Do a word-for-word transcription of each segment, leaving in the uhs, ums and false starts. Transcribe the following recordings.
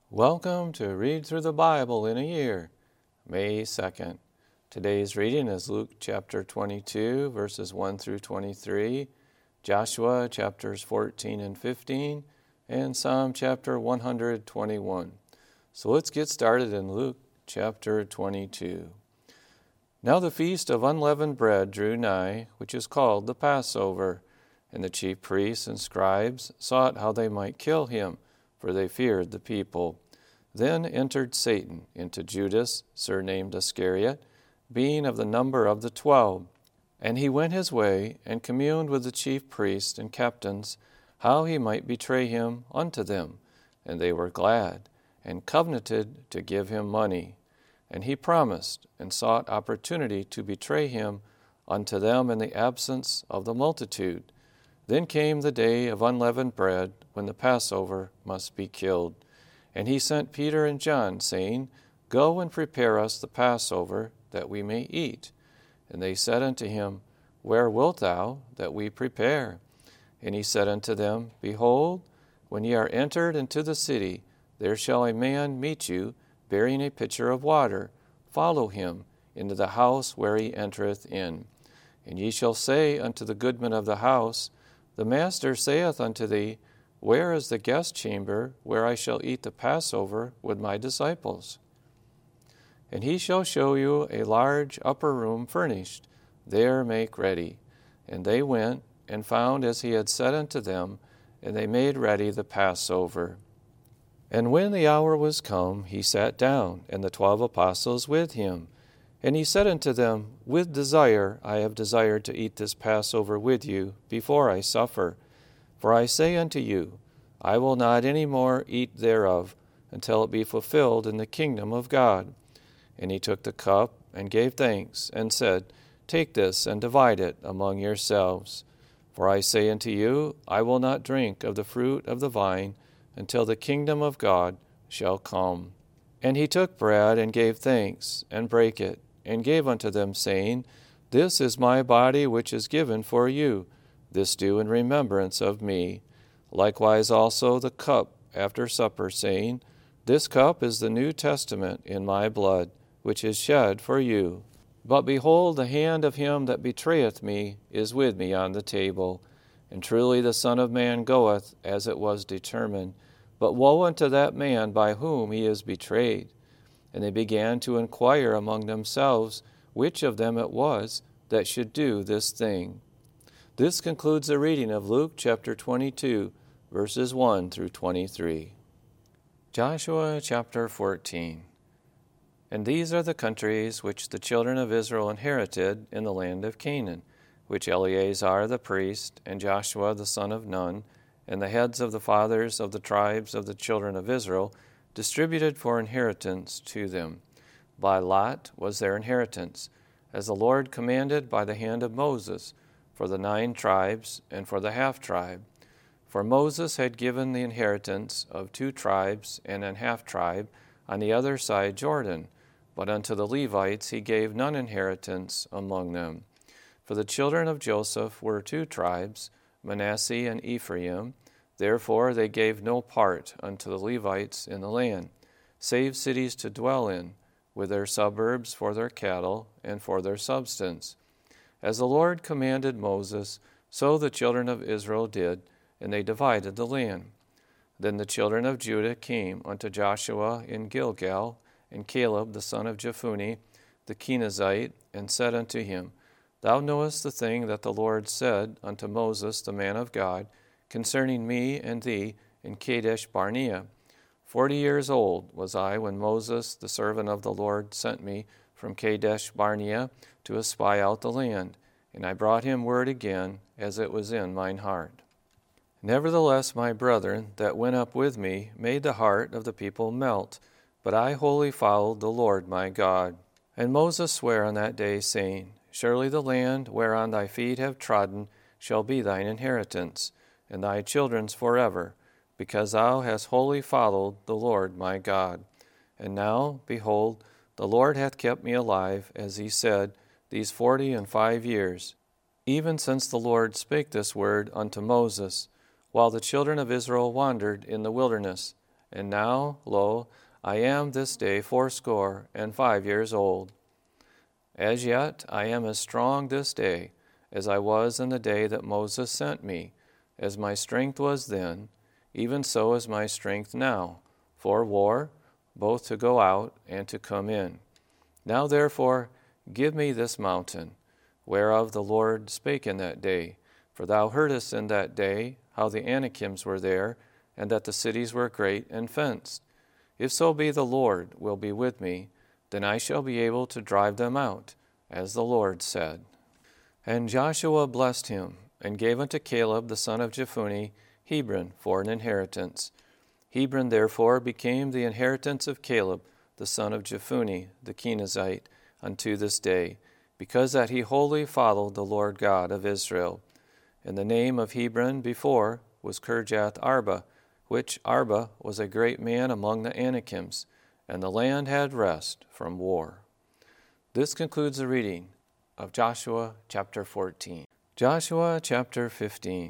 Welcome to Read Through the Bible in a Year, May second. Today's reading is Luke chapter twenty-two, verses one through twenty-three, Joshua chapters fourteen and fifteen, and Psalm chapter one hundred twenty-one. So let's get started in Luke chapter twenty-two. Now the feast of unleavened bread drew nigh, which is called the Passover, and the chief priests and scribes sought how they might kill him, for they feared the people. Then entered Satan into Judas, surnamed Iscariot, being of the number of the twelve. And he went his way, and communed with the chief priests and captains, how he might betray him unto them. And they were glad, and covenanted to give him money. And he promised, and sought opportunity to betray him unto them in the absence of the multitude. Then came the day of unleavened bread, when the Passover must be killed. And he sent Peter and John, saying, Go and prepare us the Passover, that we may eat. And they said unto him, Where wilt thou that we prepare? And he said unto them, Behold, when ye are entered into the city, there shall a man meet you, bearing a pitcher of water. Follow him into the house where he entereth in. And ye shall say unto the goodman of the house, The master saith unto thee, Where is the guest chamber, where I shall eat the Passover with my disciples? And he shall show you a large upper room furnished. There make ready. And they went, and found as he had said unto them, and they made ready the Passover. And when the hour was come, he sat down, and the twelve apostles with him. And he said unto them, With desire I have desired to eat this Passover with you before I suffer. For I say unto you, I will not any more eat thereof, until it be fulfilled in the kingdom of God. And he took the cup, and gave thanks, and said, Take this, and divide it among yourselves. For I say unto you, I will not drink of the fruit of the vine, until the kingdom of God shall come. And he took bread, and gave thanks, and brake it, and gave unto them, saying, This is my body which is given for you. This do in remembrance of me. Likewise also the cup after supper, saying, This cup is the New Testament in my blood, which is shed for you. But behold, the hand of him that betrayeth me is with me on the table. And truly the Son of Man goeth as it was determined. But woe unto that man by whom he is betrayed. And they began to inquire among themselves which of them it was that should do this thing. This concludes the reading of Luke chapter twenty-two, verses one through twenty-three. Joshua chapter fourteen. And these are the countries which the children of Israel inherited in the land of Canaan, which Eleazar the priest, and Joshua the son of Nun, and the heads of the fathers of the tribes of the children of Israel, distributed for inheritance to them. By lot was their inheritance, as the Lord commanded by the hand of Moses, for the nine tribes and for the half-tribe. For Moses had given the inheritance of two tribes and an half-tribe on the other side Jordan, but unto the Levites he gave none inheritance among them. For the children of Joseph were two tribes, Manasseh and Ephraim. Therefore they gave no part unto the Levites in the land, save cities to dwell in, with their suburbs for their cattle and for their substance. As the Lord commanded Moses, so the children of Israel did, and they divided the land. Then the children of Judah came unto Joshua in Gilgal, and Caleb the son of Jephunneh, the Kenizzite, and said unto him, Thou knowest the thing that the Lord said unto Moses the man of God, concerning me and thee in Kadesh Barnea. Forty years old was I when Moses the servant of the Lord sent me from Kadesh Barnea to espy out the land, and I brought him word again, as it was in mine heart. Nevertheless, my brethren that went up with me made the heart of the people melt, but I wholly followed the Lord my God. And Moses sware on that day, saying, Surely the land whereon thy feet have trodden shall be thine inheritance, and thy children's forever, because thou hast wholly followed the Lord my God. And now, behold, the Lord hath kept me alive, as he said, these forty and five years, even since the Lord spake this word unto Moses, while the children of Israel wandered in the wilderness, And now, lo, I am this day fourscore and five years old. As yet I am as strong this day as I was in the day that Moses sent me. As my strength was then, even so is my strength now, for war, both to go out and to come in. Now therefore give me this mountain, whereof the Lord spake in that day. For thou heardest in that day how the Anakims were there, and that the cities were great and fenced. If so be the Lord will be with me, then I shall be able to drive them out, as the Lord said. And Joshua blessed him, and gave unto Caleb the son of Jephunneh Hebron for an inheritance. Hebron therefore became the inheritance of Caleb the son of Jephunneh the Kenizzite unto this day, because that he wholly followed the Lord God of Israel. And the name of Hebron before was Kirjath Arba, which Arba was a great man among the Anakims, and the land had rest from war. This concludes the reading of Joshua chapter fourteen. Joshua chapter fifteen.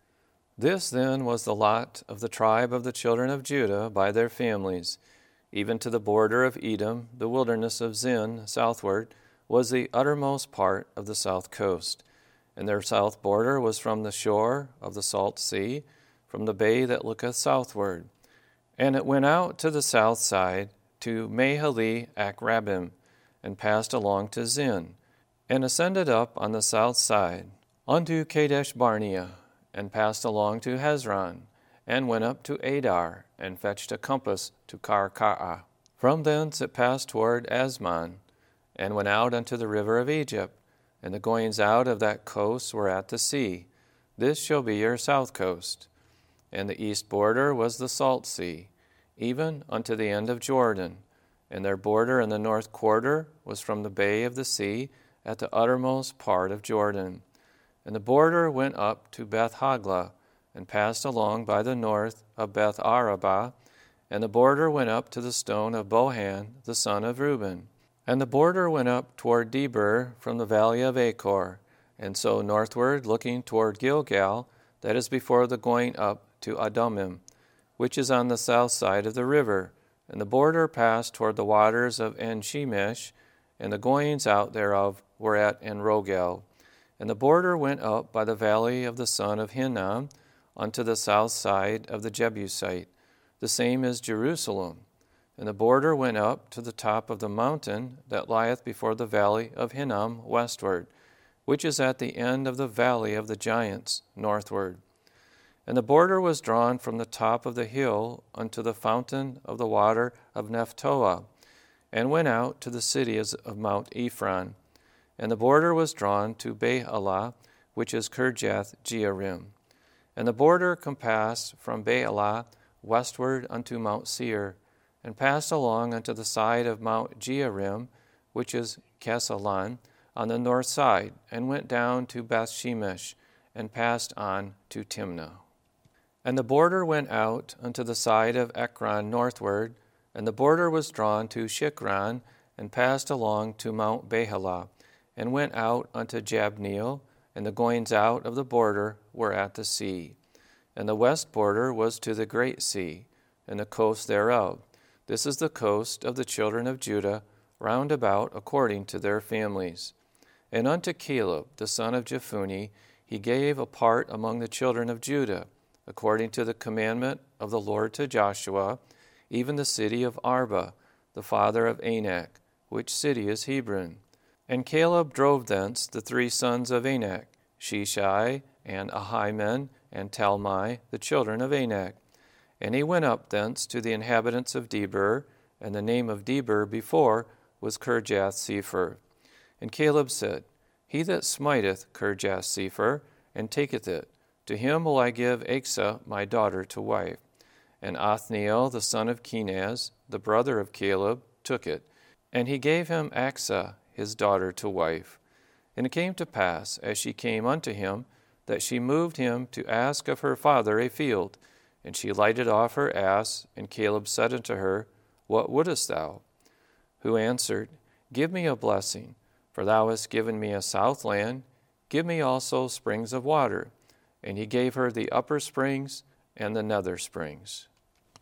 This then was the lot of the tribe of the children of Judah by their families. Even to the border of Edom, the wilderness of Zin southward, was the uttermost part of the south coast. And their south border was from the shore of the salt sea, from the bay that looketh southward. And it went out to the south side to Mahali Akrabim, and passed along to Zin, and ascended up on the south side unto Kadesh Barnea, and passed along to Hezron, and went up to Adar, and fetched a compass to Karkaa. From thence it passed toward Asmon, and went out unto the river of Egypt, and the goings out of that coast were at the sea. This shall be your south coast. And the east border was the salt sea, even unto the end of Jordan. And their border in the north quarter was from the bay of the sea at the uttermost part of Jordan. And the border went up to Beth Hagla, and passed along by the north of Beth Arabah. And the border went up to the stone of Bohan, the son of Reuben. And the border went up toward Debir from the valley of Achor, and so northward, looking toward Gilgal, that is before the going up to Adumim, which is on the south side of the river. And the border passed toward the waters of En-shemesh, and the goings out thereof were at En-rogel. And the border went up by the valley of the son of Hinnom unto the south side of the Jebusite. The same is Jerusalem. And the border went up to the top of the mountain that lieth before the valley of Hinnom westward, which is at the end of the valley of the giants northward. And the border was drawn from the top of the hill unto the fountain of the water of Nephtoah, and went out to the cities of Mount Ephron. And the border was drawn to Baalah, which is Kirjath Jearim. And the border compassed from Baalah westward unto Mount Seir, and passed along unto the side of Mount Jearim, which is Kesalon, on the north side, and went down to Bethshemesh, and passed on to Timnah. And the border went out unto the side of Ekron northward, and the border was drawn to Shikron, and passed along to Mount Bahala, and went out unto Jabneel, and the goings out of the border were at the sea. And the west border was to the great sea, and the coast thereof. This is the coast of the children of Judah, round about according to their families. And unto Caleb the son of Jephunneh he gave a part among the children of Judah, according to the commandment of the Lord to Joshua, even the city of Arba, the father of Anak, which city is Hebron. And Caleb drove thence the three sons of Anak, Sheshai, and Ahiman, and Talmai, the children of Anak. And he went up thence to the inhabitants of Debir, and the name of Debir before was Kirjath-sepher. And Caleb said, He that smiteth Kirjath-sepher, and taketh it, to him will I give Achsah my daughter to wife. And Othniel the son of Kenaz, the brother of Caleb, took it, and he gave him Achsah his daughter to wife. And it came to pass, as she came unto him, that she moved him to ask of her father a field. And she lighted off her ass, and Caleb said unto her, What wouldest thou? Who answered, Give me a blessing, for thou hast given me a south land. Give me also springs of water. And he gave her the upper springs and the nether springs.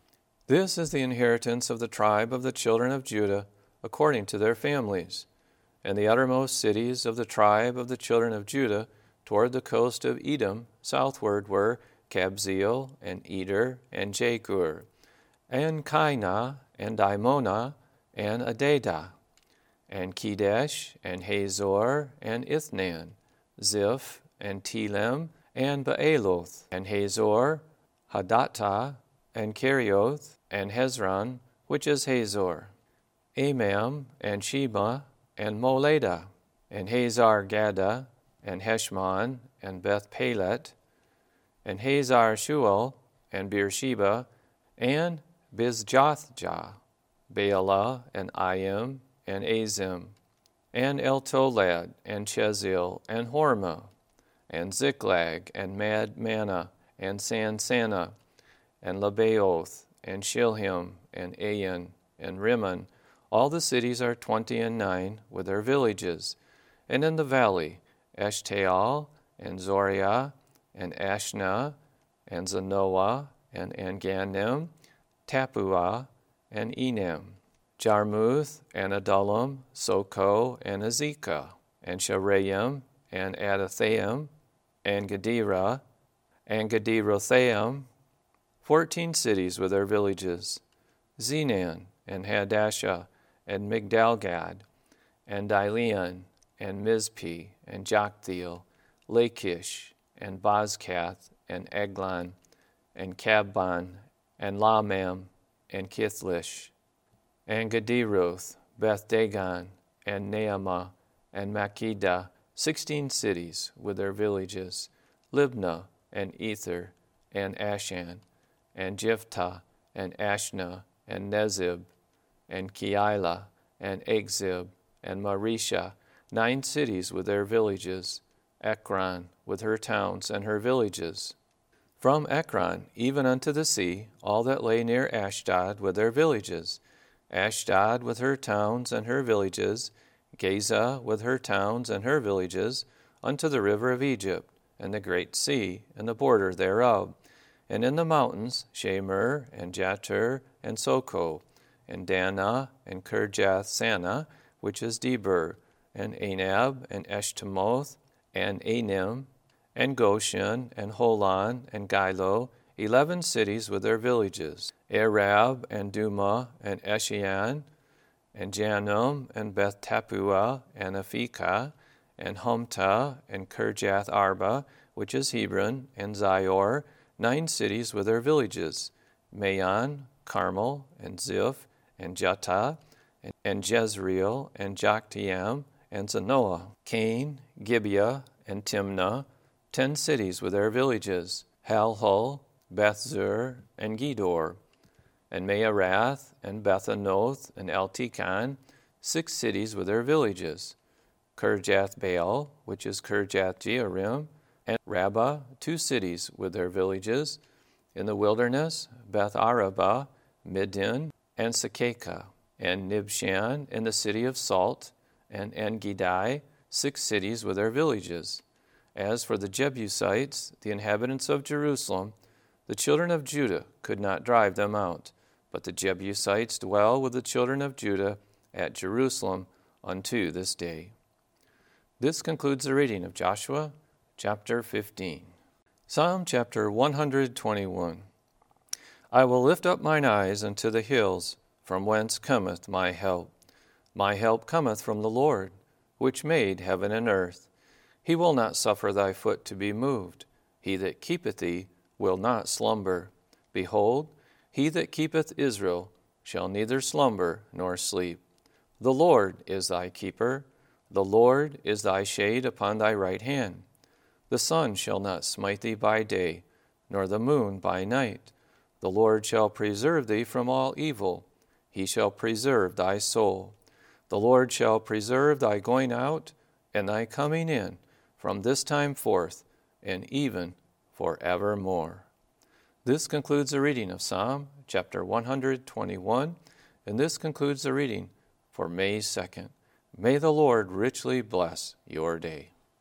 This is the inheritance of the tribe of the children of Judah, according to their families. And the uttermost cities of the tribe of the children of Judah toward the coast of Edom southward were Kabzeel, and Eder, and Jagur, and Kainah, and Dimona, and Adadah, and Kedesh, and Hazor, and Ithnan, Ziph, and Telem, and Baaloth, and Hazor, Hadattah, and Kerioth, and Hezron, which is Hazor, Amam, and Sheba, and Moladah, and Hazar Gaddah, and Heshmon, and Beth Pelet, and Hazar Shual, and Beersheba, and Bizjothjah, Baalah, and Ayim, and Azim, and Eltolad, and Chezil, and Hormah, and Ziklag, and Madmanah, and Sansannah, and Lebaoth, and Shilhim, and Ain, and Rimmon. All the cities are twenty and nine, with their villages. And in the valley, Eshtaol, and Zoriah, and Ashna, and Zanoah, and Anganim, Tappuah, and Enem, Jarmuth, and Adullam, Soko, and Azekah, and Shaaraim, and Adathaim, and Gederah, and Gederothaim, fourteen cities with their villages, Zenan, and Hadashah, and Migdalgad, and Dilean, and Mizpeh, and Joktheel, Lachish, and Bozkath, and Eglon, and Kabban, and Lamam, and Kithlish, and Gederoth, Beth Dagon, and Naamah, and Makkedah, sixteen cities with their villages, Libnah, and Ether, and Ashan, and Jephthah, and Ashna, and Nezib, and Keilah, and Agzib, and Marisha, nine cities with their villages, Ekron with her towns and her villages. From Ekron even unto the sea, all that lay near Ashdod with their villages, Ashdod with her towns and her villages, Gaza with her towns and her villages, unto the river of Egypt, and the great sea, and the border thereof. And in the mountains, Shemer, and Jatir, and Soko, and Dana, and Kirjath Sana, which is Debir, and Anab, and Eshtemoth, and Anim, and Goshen, and Holon, and Gilo, eleven cities with their villages, Arab, and Duma, and Eshian, and Janum, and Beth Tappuah, and Aphekah, and Humtah, and Kirjath Arba, which is Hebron, and Zior, nine cities with their villages, Maon, Carmel, and Ziph, and Juttah, and, and Jezreel, and Jokteam, and Zanoah, Cain, Gibeah, and Timnah, ten cities with their villages, Halhul, Bethzur, and Gedor, and Maarath, and Bethanoth, and Eltekon, six cities with their villages, Kirjath Baal, which is Kirjath Jearim, and Rabbah, two cities with their villages, in the wilderness, Beth Arabah, Middin, and Sekekah, and Nibshan in the city of Salt, and En-Gedi, six cities with their villages. As for the Jebusites, the inhabitants of Jerusalem, the children of Judah could not drive them out, but the Jebusites dwell with the children of Judah at Jerusalem unto this day. This concludes the reading of Joshua chapter fifteen. Psalm chapter one hundred twenty-one. I will lift up mine eyes unto the hills, from whence cometh my help. My help cometh from the Lord, which made heaven and earth. He will not suffer thy foot to be moved. He that keepeth thee will not slumber. Behold, he that keepeth Israel shall neither slumber nor sleep. The Lord is thy keeper. The Lord is thy shade upon thy right hand. The sun shall not smite thee by day, nor the moon by night. The Lord shall preserve thee from all evil. He shall preserve thy soul. The Lord shall preserve thy going out and thy coming in from this time forth and even forevermore. This concludes the reading of Psalm chapter one hundred twenty-one, and this concludes the reading for May second. May the Lord richly bless your day.